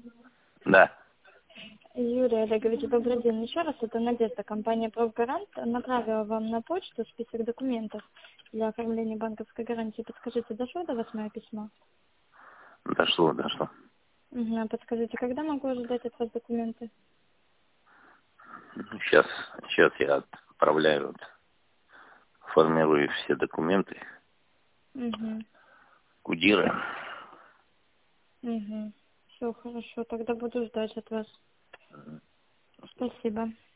Да. Юрий Олегович, добрый день. Еще раз, это Надежда, компания «Профгарант» направила вам на почту список документов для оформления банковской гарантии. Подскажите, дошло до вас мое письмо? Дошло. Угу. Подскажите, когда могу ожидать от вас документы? Сейчас я отправляю, формирую все документы. Угу. Кудиры. Угу. Все хорошо, тогда буду ждать от вас. Спасибо.